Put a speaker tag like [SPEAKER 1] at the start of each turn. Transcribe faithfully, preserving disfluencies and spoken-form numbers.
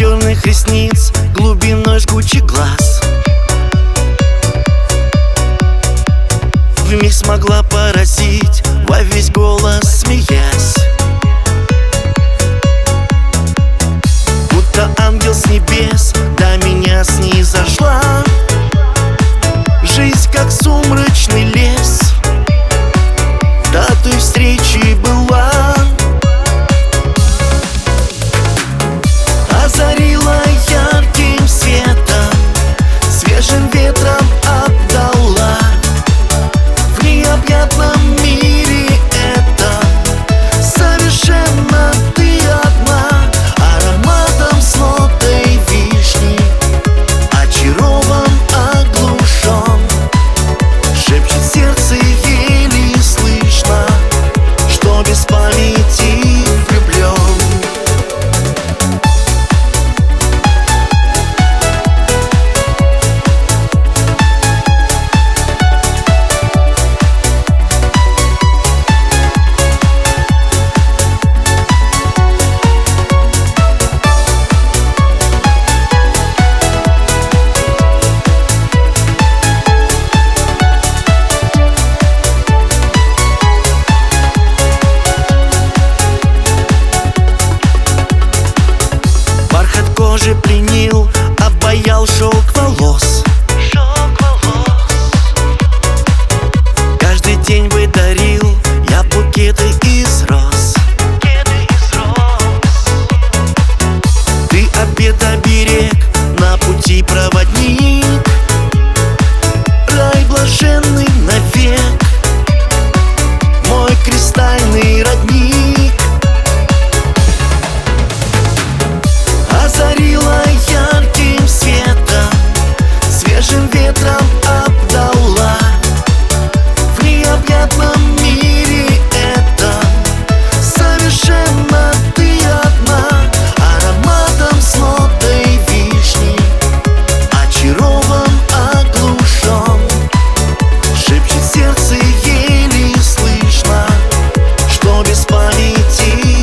[SPEAKER 1] черных ресниц, глубиной жгучих глаз. Вмиг смогла поразить, во весь голос смеясь, будто ангел с небес до меня снизошла. Жизнь как сумрачный лес, до той встречи была. Озарила ярким светом, свежим ветром обдала. В необъятном мире этом совершенно ты одна. Ароматом с нотой вишни очарован, оглушен. Шепчет сердце еле слышно, что без памяти влюблен. Кожи пленил, обаял шелк волос. Каждый день бы дарил я букеты из роз. Ты обет оберег, на пути проводник, рай блаженный навек, мой кристальный родник. Озарила ярким светом, свежим ветром обдала. В необъятном мире этом совершенно ты одна. Ароматом с нотой вишни очарован, оглушен. Шепчет сердце еле слышно, что без памяти